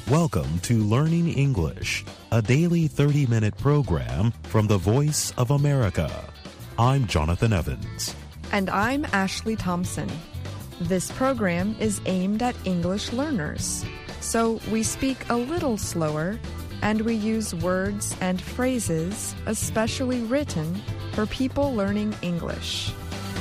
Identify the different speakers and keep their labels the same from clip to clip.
Speaker 1: Welcome to Learning English, a daily 30-minute program from the Voice of America. I'm Jonathan Evans.
Speaker 2: And I'm Ashley Thompson. This program is aimed at English learners, so we speak a little slower and we use words and phrases especially written for people learning English.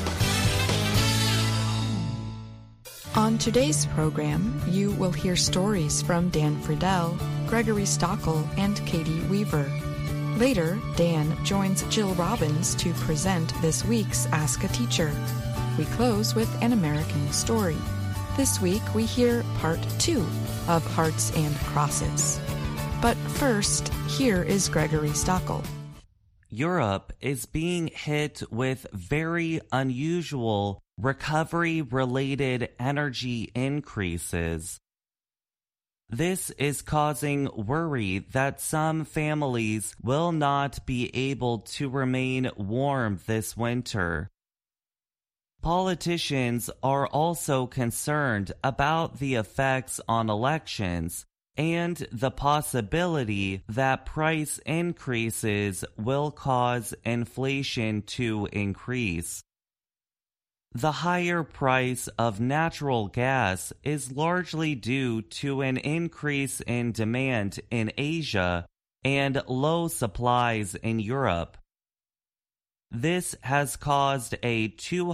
Speaker 2: On today's program, you will hear stories from Dan Friedel, Gregory Stockel, and Katie Weaver. Later, Dan joins Jill Robbins to present this week's Ask a Teacher. We close with an American story. This week, we hear part 2 of Hearts and Crosses. But first, here is Gregory Stockel.
Speaker 3: Europe is being hit with very unusual recovery-related energy increases. This is causing worry that some families will not be able to remain warm this winter. Politicians are also concerned about the effects on elections and the possibility that price increases will cause inflation to increase. The higher price of natural gas is largely due to an increase in demand in Asia and low supplies in Europe. This has caused a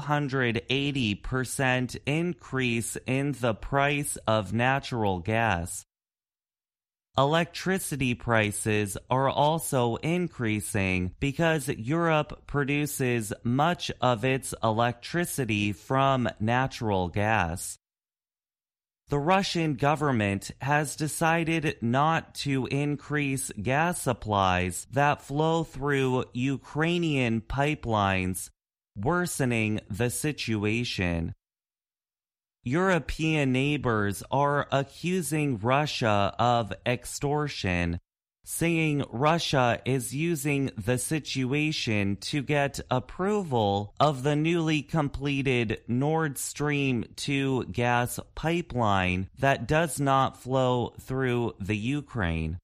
Speaker 3: 280% increase in the price of natural gas. Electricity prices are also increasing because Europe produces much of its electricity from natural gas. The Russian government has decided not to increase gas supplies that flow through Ukrainian pipelines, worsening the situation. European neighbors are accusing Russia of extortion, saying Russia is using the situation to get approval of the newly completed Nord Stream 2 gas pipeline that does not flow through the Ukraine.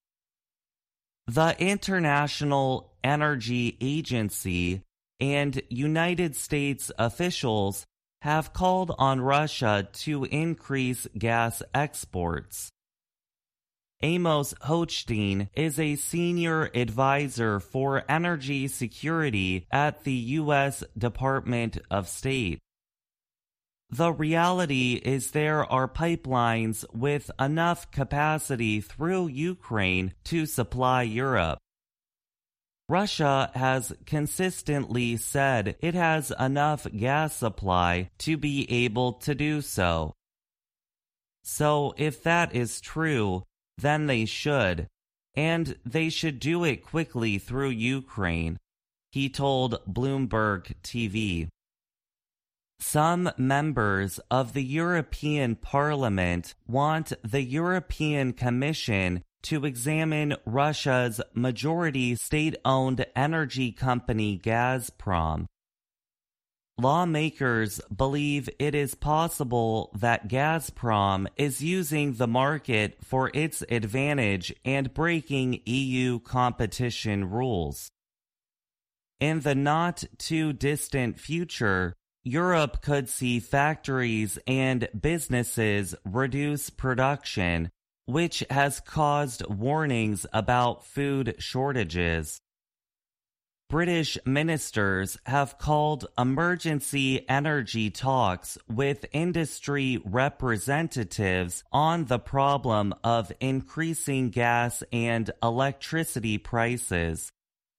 Speaker 3: The International Energy Agency and United States officials have called on Russia to increase gas exports. Amos Hochstein is a senior advisor for energy security at the U.S. Department of State. The reality is there are pipelines with enough capacity through Ukraine to supply Europe. Russia has consistently said it has enough gas supply to be able to do so. So if that is true, then they should, and they should do it quickly through Ukraine, he told Bloomberg TV. Some members of the European Parliament want the European Commission to examine Russia's majority state-owned energy company Gazprom. Lawmakers believe it is possible that Gazprom is using the market for its advantage and breaking EU competition rules. In the not-too-distant future, Europe could see factories and businesses reduce production, which has caused warnings about food shortages. British ministers have called emergency energy talks with industry representatives on the problem of increasing gas and electricity prices.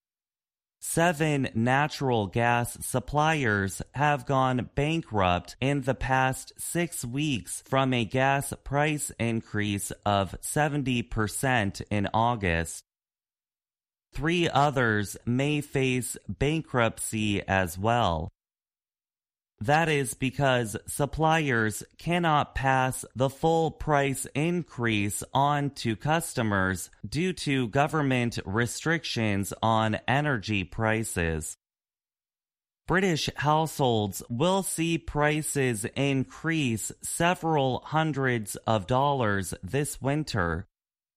Speaker 3: 7 natural gas suppliers have gone bankrupt in the past 6 weeks from a gas price increase of 70% in August. 3 others may face bankruptcy as well. That is because suppliers cannot pass the full price increase on to customers due to government restrictions on energy prices. British households will see prices increase several hundreds of dollars this winter,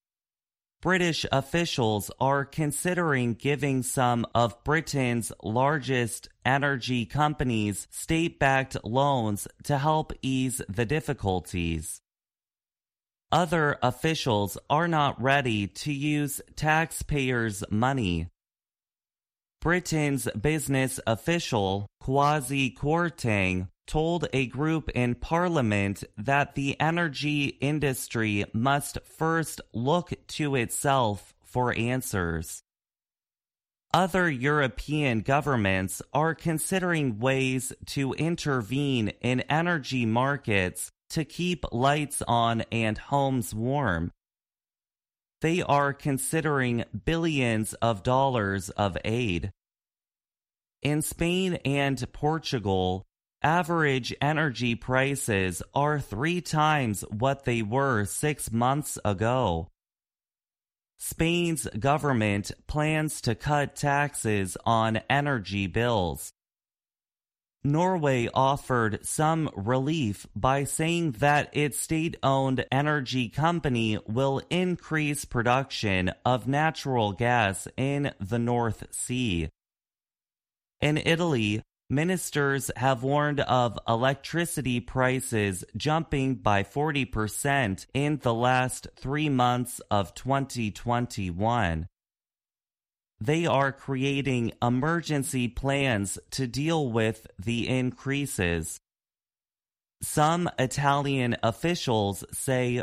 Speaker 3: British officials are considering giving some of Britain's largest energy companies state-backed loans to help ease the difficulties. Other officials are not ready to use taxpayers' money. Britain's business official, Kwasi Kwarteng, told a group in Parliament that the energy industry must first look to itself for answers. Other European governments are considering ways to intervene in energy markets to keep lights on and homes warm. They are considering billions of dollars of aid. In Spain and Portugal, average energy prices are 3 times what they were 6 months ago. Spain's government plans to cut taxes on energy bills. Norway offered some relief by saying that its state-owned energy company will increase production of natural gas in the North Sea. In Italy, ministers have warned of electricity prices jumping by 40% in the last 3 months of 2021. They are creating emergency plans to deal with the increases. Some Italian officials say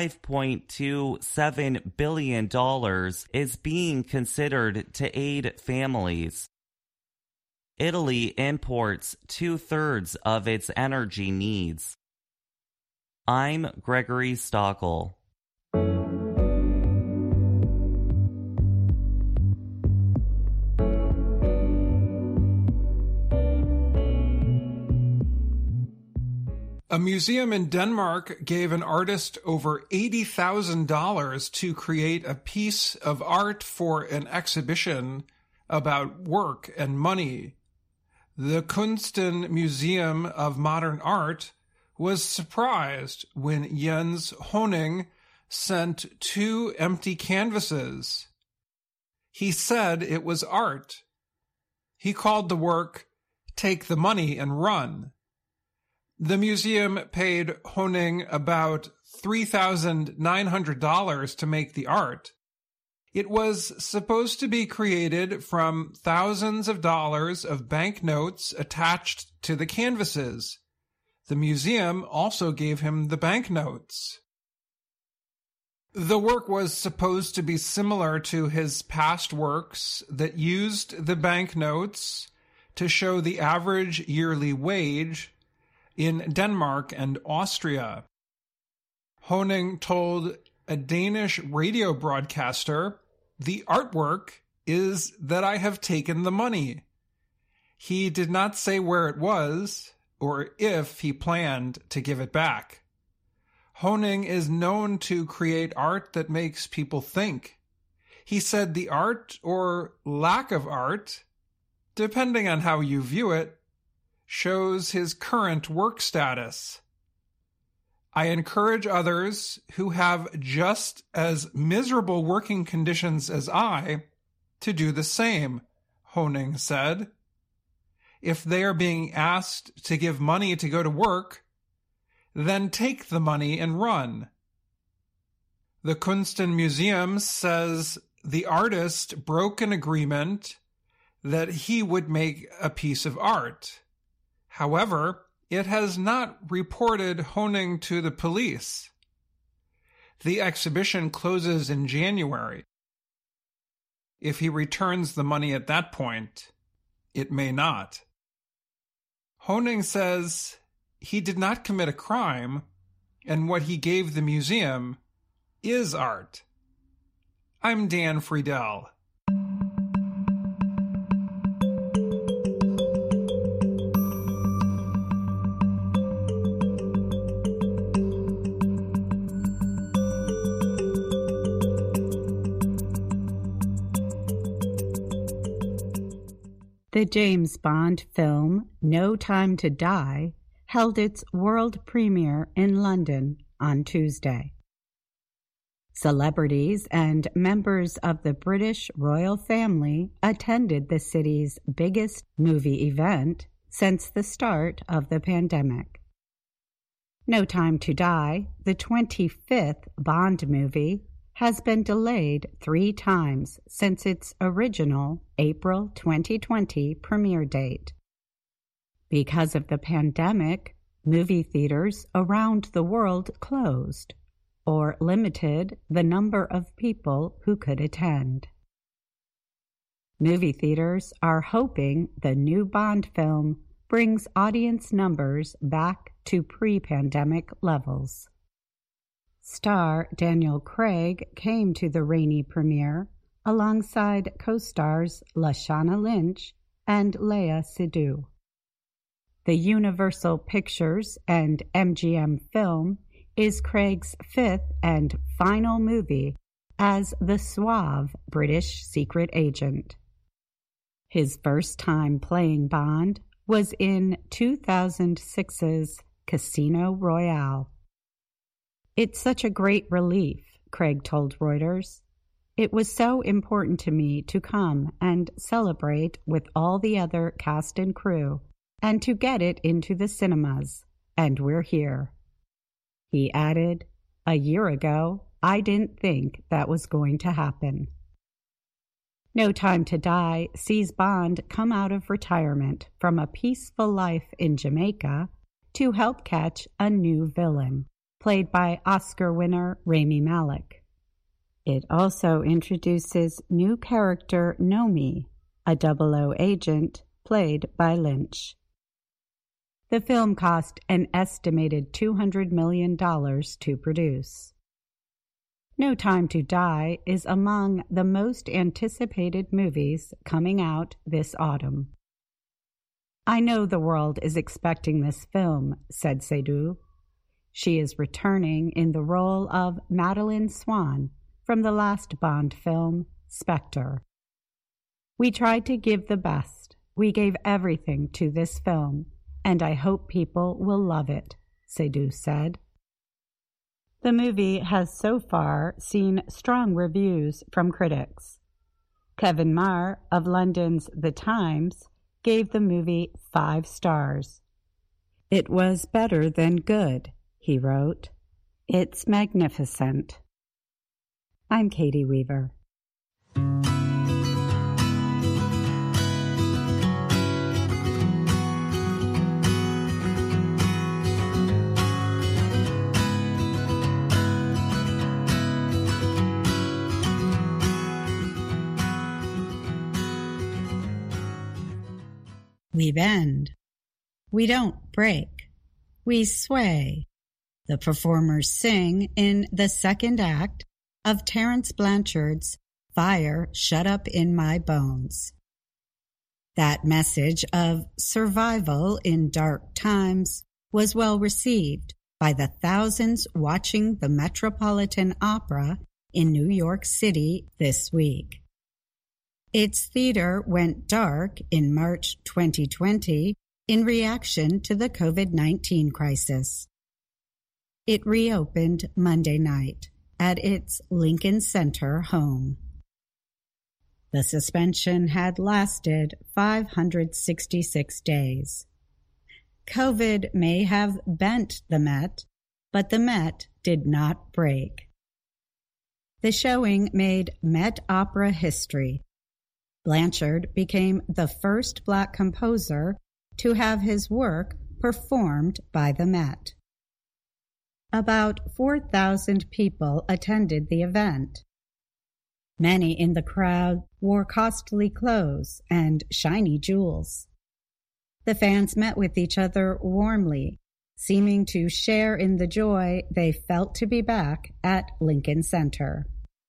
Speaker 3: $5.27 billion is being considered to aid families. Italy imports 2/3 of its energy needs. I'm Gregory Stockel.
Speaker 4: A museum in Denmark gave an artist over $80,000 to create a piece of art for an exhibition about work and money. The Kunsten Museum of Modern Art was surprised when Jens Honing sent 2 empty canvases. He said it was art. He called the work "Take the Money and Run." The museum paid Honing about $3,900 to make the art. It was supposed to be created from thousands of dollars of banknotes attached to the canvases. The museum also gave him the banknotes. The work was supposed to be similar to his past works that used the banknotes to show the average yearly wage in Denmark and Austria. Honing told a Danish radio broadcaster, "The artwork is that I have taken the money." He did not say where it was or if he planned to give it back. Honing is known to create art that makes people think. He said the art, or lack of art, depending on how you view it, shows his current work status. I encourage others who have just as miserable working conditions as I to do the same, Honing said. If they are being asked to give money to go to work, then take the money and run. The Kunsten Museum says the artist broke an agreement that he would make a piece of art. However, it has not reported Honing to the police. The exhibition closes in January. If he returns the money at that point, it may not. Honing says he did not commit a crime, and what he gave the museum is art. I'm Dan Friedel.
Speaker 5: The James Bond film No Time to Die held its world premiere in London on Tuesday. Celebrities and members of the British royal family attended the city's biggest movie event since the start of the pandemic. No Time to Die, the 25th Bond movie, has been delayed 3 times since its original April 2020 premiere date. Because of the pandemic, movie theaters around the world closed or limited the number of people who could attend. Movie theaters are hoping the new Bond film brings audience numbers back to pre-pandemic levels. Star Daniel Craig came to the rainy premiere alongside co-stars Lashana Lynch and Léa Seydoux. The Universal Pictures and MGM film is Craig's 5th and final movie as the suave British secret agent. His first time playing Bond was in 2006's Casino Royale. "It's such a great relief," Craig told Reuters. "It was so important to me to come and celebrate with all the other cast and crew and to get it into the cinemas, and we're here." He added, "A year ago, I didn't think that was going to happen." No Time to Die sees Bond come out of retirement from a peaceful life in Jamaica to help catch a new villain, played by Oscar winner Rami Malek. It also introduces new character Nomi, a 00 agent played by Lynch. The film cost an estimated $200 million to produce. No Time to Die is among the most anticipated movies coming out this autumn. "I know the world is expecting this film," said Seydoux. She is returning in the role of Madeline Swan from the last Bond film, Spectre. "We tried to give the best. We gave everything to this film, and I hope people will love it," Seydoux said. The movie has so far seen strong reviews from critics. Kevin Marr of London's The Times gave the movie 5 stars. "It was better than good," he wrote. "It's magnificent." I'm Katie Weaver. We bend. We don't break. We sway. The performers sing in the second act of Terence Blanchard's Fire Shut Up in My Bones. That message of survival in dark times was well received by the thousands watching the Metropolitan Opera in New York City this week. Its theater went dark in March 2020 in reaction to the COVID-19 crisis. It reopened Monday night at its Lincoln Center home. The suspension had lasted 566 days. COVID may have bent the Met, but the Met did not break. The showing made Met Opera history. Blanchard became the first Black composer to have his work performed by the Met. About 4,000 people attended the event. Many in the crowd wore costly clothes and shiny jewels. The fans met with each other warmly, seeming to share in the joy they felt to be back at Lincoln Center.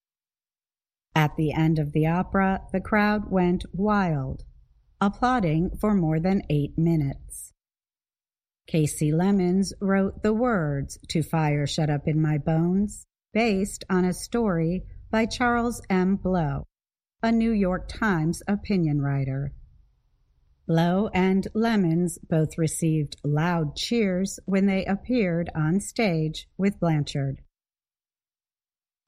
Speaker 5: At the end of the opera, the crowd went wild, applauding for more than 8 minutes. Kasi Lemmons wrote the words to Fire Shut Up in My Bones, based on a story by Charles M. Blow, a New York Times opinion writer. Blow and Lemmons both received loud cheers when they appeared on stage with Blanchard.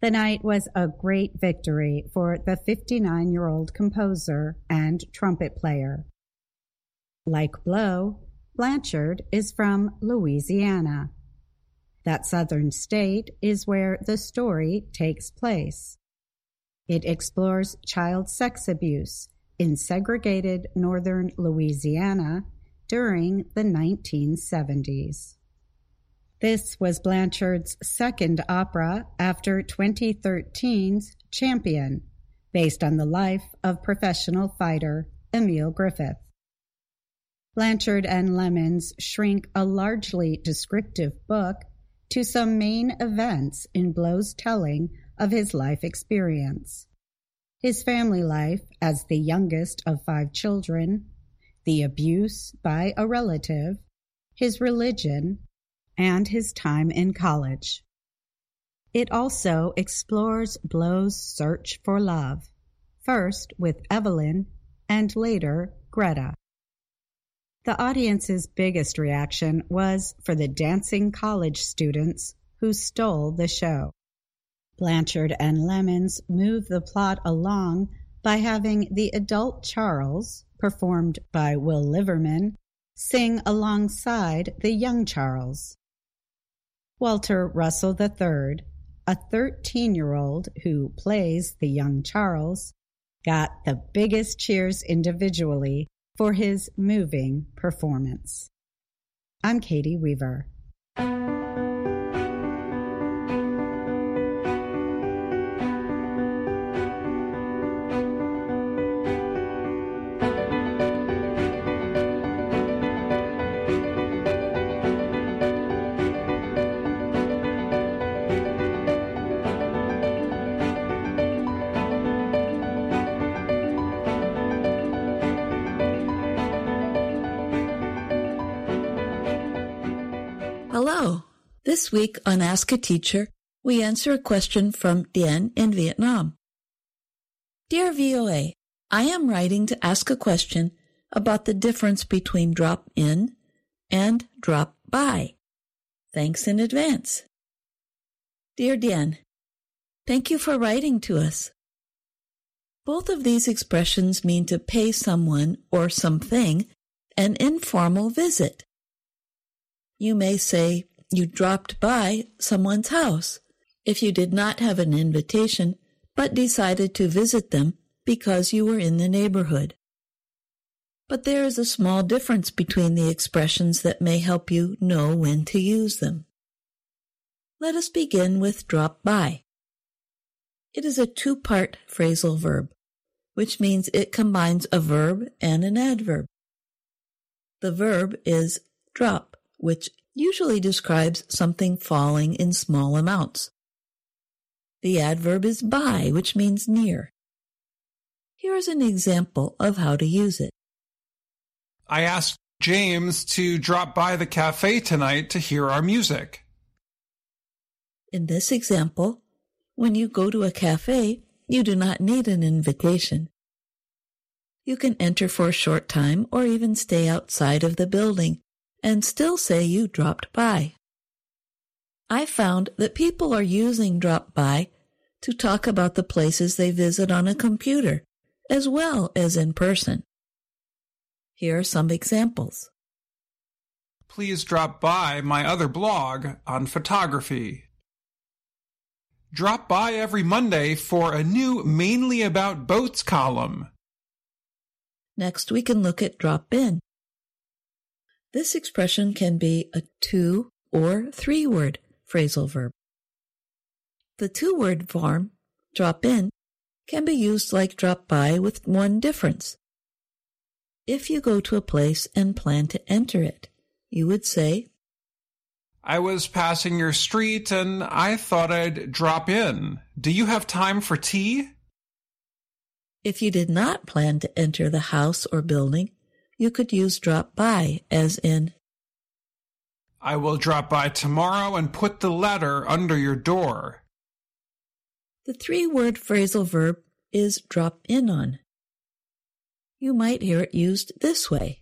Speaker 5: The night was a great victory for the 59-year-old composer and trumpet player. Like Blow, Blanchard is from Louisiana. That southern state is where the story takes place. It explores child sex abuse in segregated northern Louisiana during the 1970s. This was Blanchard's second opera after 2013's Champion, based on the life of professional fighter Emile Griffith. Blanchard and Lemons shrink a largely descriptive book to some main events in Blow's telling of his life experience. His family life as the youngest of 5 children, the abuse by a relative, his religion, and his time in college. It also explores Blow's search for love, first with Evelyn and later Greta. The audience's biggest reaction was for the dancing college students who stole the show. Blanchard and Lemons move the plot along by having the adult Charles, performed by Will Liverman, sing alongside the young Charles. Walter Russell III, a 13-year-old who plays the young Charles, got the biggest cheers individually for his moving performance. I'm Katie Weaver.
Speaker 6: Hello. This week on Ask a Teacher, we answer a question from Dien in Vietnam. Dear VOA, I am writing to ask a question about the difference between drop in and drop by. Thanks in advance. Dear Dien, thank you for writing to us. Both of these expressions mean to pay someone or something an informal visit. You may say you dropped by someone's house if you did not have an invitation but decided to visit them because you were in the neighborhood. But there is a small difference between the expressions that may help you know when to use them. Let us begin with drop by. It is a 2-part phrasal verb, which means it combines a verb and an adverb. The verb is drop, which usually describes something falling in small amounts. The adverb is by, which means near. Here is an example of how to use it.
Speaker 4: I asked James to drop by the cafe tonight to hear our music.
Speaker 6: In this example, when you go to a cafe, you do not need an invitation. You can enter for a short time or even stay outside of the building and still say you dropped by. I found that people are using drop by to talk about the places they visit on a computer, as well as in person. Here are some examples.
Speaker 4: Please drop by my other blog on photography. Drop by every Monday for a new Mainly About Boats column.
Speaker 6: Next, we can look at drop in. This expression can be a 2- or 3-word phrasal verb. The 2-word form, drop in, can be used like drop by with one difference. If you go to a place and plan to enter it, you would say,
Speaker 4: I was passing your street and I thought I'd drop in. Do you have time for tea?
Speaker 6: If you did not plan to enter the house or building, you could use drop by as in,
Speaker 4: I will drop by tomorrow and put the letter under your door.
Speaker 6: The 3-word phrasal verb is drop in on. You might hear it used this way.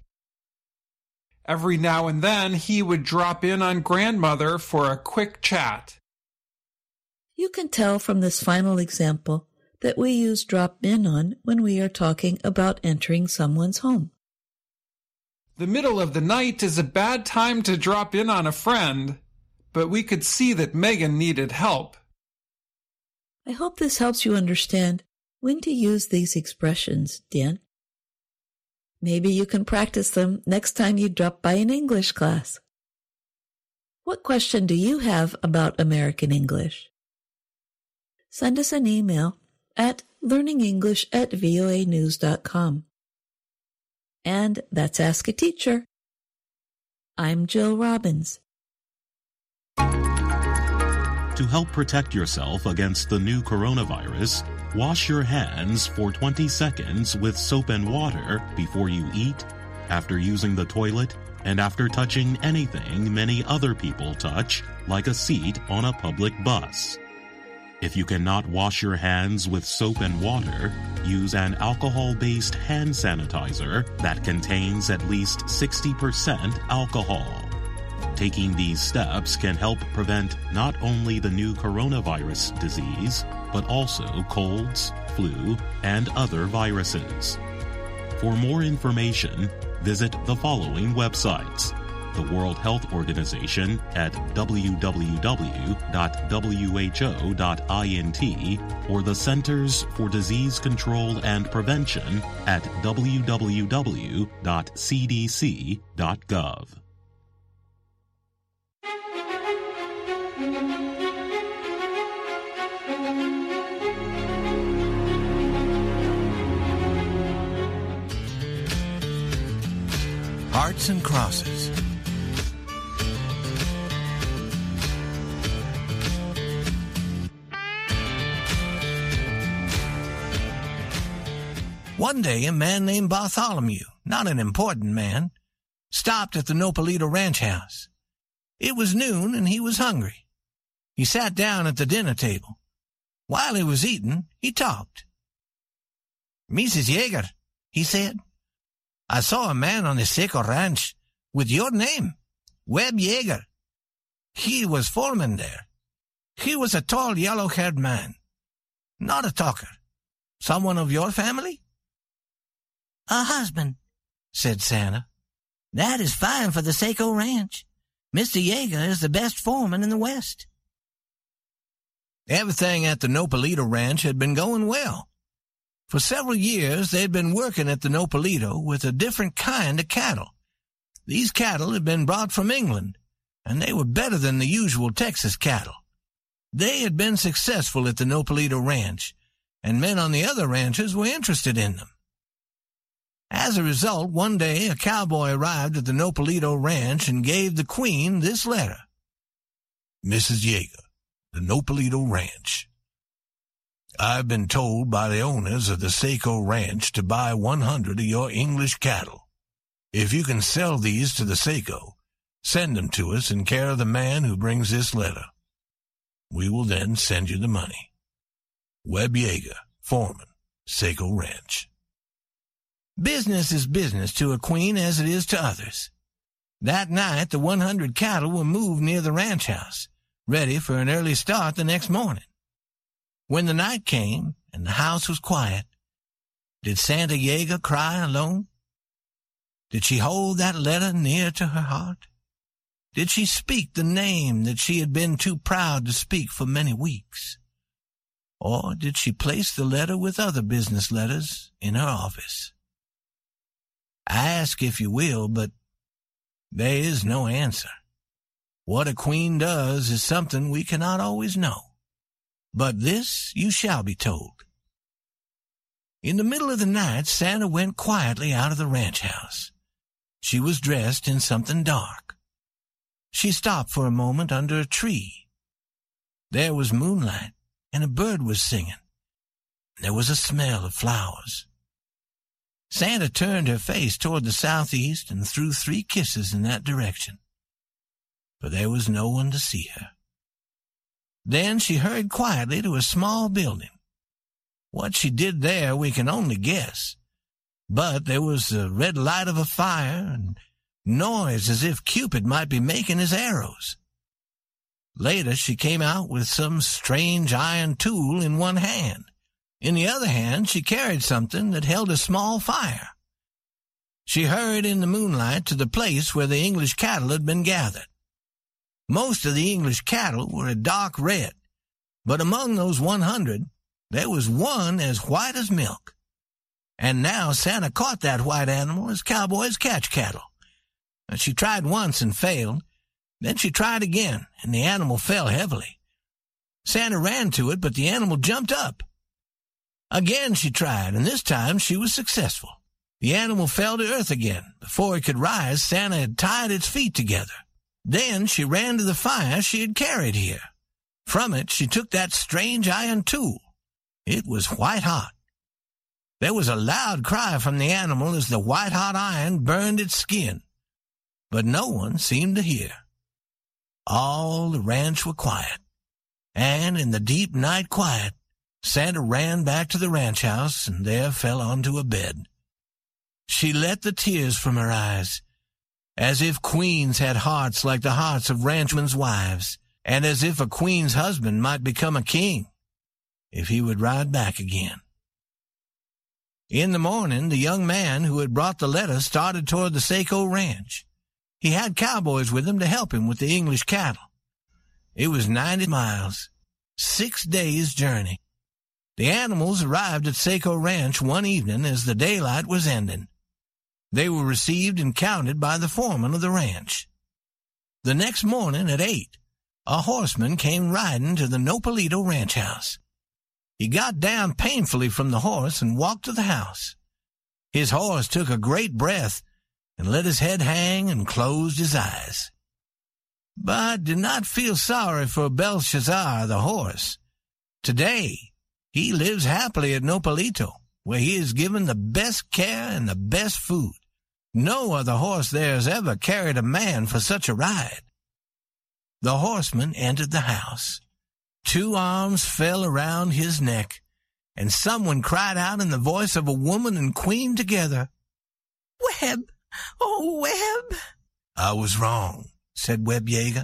Speaker 4: Every now and then he would drop in on grandmother for a quick chat.
Speaker 6: You can tell from this final example that we use drop in on when we are talking about entering someone's home.
Speaker 4: The middle of the night is a bad time to drop in on a friend, but we could see that Megan needed help.
Speaker 6: I hope this helps you understand when to use these expressions, Dan. Maybe you can practice them next time you drop by an English class. What question do you have about American English? Send us an email at learningenglish@voanews.com. And that's Ask a Teacher. I'm Jill Robbins.
Speaker 1: To help protect yourself against the new coronavirus, wash your hands for 20 seconds with soap and water before you eat, after using the toilet, and after touching anything many other people touch, like a seat on a public bus. If you cannot wash your hands with soap and water, use an alcohol-based hand sanitizer that contains at least 60% alcohol. Taking these steps can help prevent not only the new coronavirus disease, but also colds, flu, and other viruses. For more information, visit the following websites: the World Health Organization at www.who.int, or the Centers for Disease Control and Prevention at www.cdc.gov.
Speaker 7: Hearts and Crosses. One day, a man named Bartholomew, not an important man, stopped at the Nopalito Ranch house. It was noon, and he was hungry. He sat down at the dinner table. While he was eating, he talked. "Mrs. Yeager," he said, "I saw a man on the Seco Ranch with your name, Webb Yeager. He was foreman there. He was a tall, yellow-haired man. Not a talker. Someone of your family?" "A husband," said Santa. "That is fine for the Seco Ranch. Mr. Yeager is the best foreman in the West." Everything at the Nopalito Ranch had been going well. For several years, they'd been working at the Nopalito with a different kind of cattle. These cattle had been brought from England, and they were better than the usual Texas cattle. They had been successful at the Nopalito Ranch, and men on the other ranches were interested in them. As a result, one day a cowboy arrived at the Nopalito Ranch and gave the Queen this letter. "Mrs. Yeager, the Nopalito Ranch. I've been told by the owners of the Seco Ranch to buy 100 of your English cattle. If you can sell these to the Seco, send them to us in care of the man who brings this letter. We will then send you the money. Webb Yeager, foreman, Seco Ranch." Business is business to a queen as it is to others. That night, the 100 cattle were moved near the ranch house, ready for an early start the next morning. When the night came and the house was quiet, did Santa Yeager cry alone? Did she hold that letter near to her heart? Did she speak the name that she had been too proud to speak for many weeks? Or did she place the letter with other business letters in her office? Ask if you will, but there is no answer. What a queen does is something we cannot always know. But this you shall be told. In the middle of the night, Santa went quietly out of the ranch house. She was dressed in something dark. She stopped for a moment under a tree. There was moonlight, and a bird was singing. There was a smell of flowers. Santa turned her face toward the southeast and threw 3 kisses in that direction. But there was no one to see her. Then she hurried quietly to a small building. What she did there we can only guess. But there was the red light of a fire and noise as if Cupid might be making his arrows. Later, she came out with some strange iron tool in one hand. In the other hand, she carried something that held a small fire. She hurried in the moonlight to the place where the English cattle had been gathered. Most of the English cattle were a dark red, but among those 100, there was one as white as milk. And now Santa caught that white animal as cowboys catch cattle. She tried once and failed. Then she tried again, and the animal fell heavily. Santa ran to it, but the animal jumped up. Again she tried, and this time she was successful. The animal fell to earth again. Before it could rise, Santa had tied its feet together. Then she ran to the fire she had carried here. From it she took that strange iron tool. It was white hot. There was a loud cry from the animal as the white-hot iron burned its skin. But no one seemed to hear. All the ranch were quiet, and in the deep night quiet, Santa ran back to the ranch house and there fell onto a bed. She let the tears from her eyes, as if queens had hearts like the hearts of ranchmen's wives, and as if a queen's husband might become a king if he would ride back again. In the morning, the young man who had brought the letter started toward the Saco Ranch. He had cowboys with him to help him with the English cattle. It was 90 miles, 6 days' journey. The animals arrived at Saco Ranch one evening as the daylight was ending. They were received and counted by the foreman of the ranch. The next morning at 8, a horseman came riding to the Nopalito ranch house. He got down painfully from the horse and walked to the house. His horse took a great breath and let his head hang and closed his eyes. But did not feel sorry for Belshazzar the horse. Today, he lives happily at Nopalito, where he is given the best care and the best food. No other horse there has ever carried a man for such a ride. The horseman entered the house. 2 arms fell around his neck, and someone cried out in the voice of a woman and queen together, "Webb! Oh, Webb!" "I was wrong," said Webb Yeager.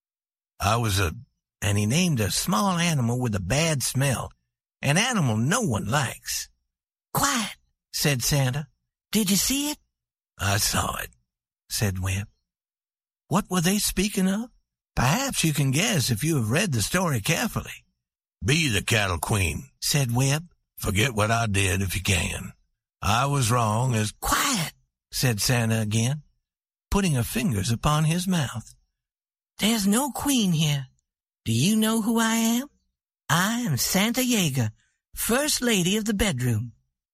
Speaker 7: And he named a small animal with a bad smell, an animal no one likes. "Quiet," said Santa. "Did you see it?" "I saw it," said Webb. "What were they speaking of? Perhaps you can guess if you have read the story carefully." "Be the cattle queen," said Webb. "Forget what I did if you can. I was wrong as—" "Quiet," said Santa again, putting her fingers upon his mouth. "There's no queen here. Do you know who I am? I am Santa Yeager, First Lady of the bedroom."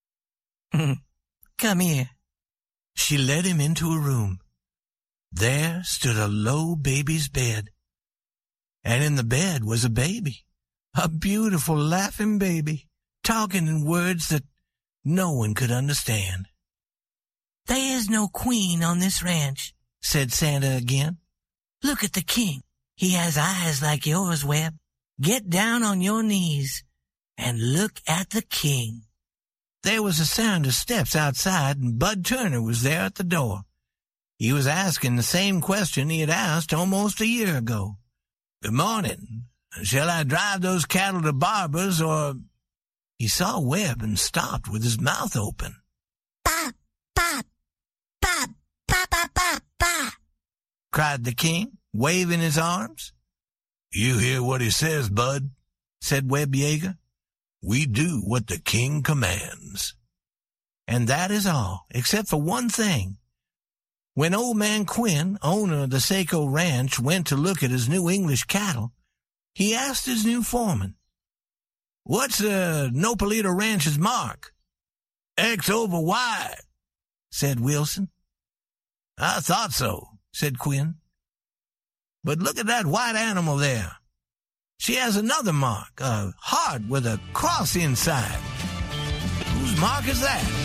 Speaker 7: "Come here." She led him into a room. There stood a low baby's bed, and in the bed was a baby, a beautiful laughing baby, talking in words that no one could understand. "There is no queen on this ranch," said Santa again. "Look at the king. He has eyes like yours, Webb. Get down on your knees and look at the king." There was a sound of steps outside, and Bud Turner was there at the door. He was asking the same question he had asked almost a year ago. "Good morning. Shall I drive those cattle to Barber's or—" He saw Webb and stopped with his mouth open. "Bop, bop, bop, bop, bop, bop, bop," cried the king, waving his arms. "You hear what he says, Bud," said Webb Yeager. "We do what the king commands." And that is all, except for one thing. When Old Man Quinn, owner of the Saco Ranch, went to look at his new English cattle, he asked his new foreman, "What's Nopalito Ranch's mark?" "X over Y," said Wilson. "I thought so," said Quinn. "But look at that white animal there. She has another mark, a heart with a cross inside. Whose mark is that?"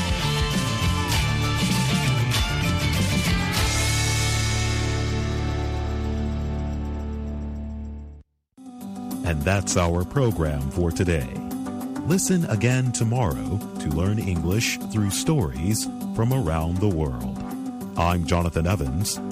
Speaker 1: And that's our program for today. Listen again tomorrow to learn English through stories from around the world. I'm Jonathan Evans.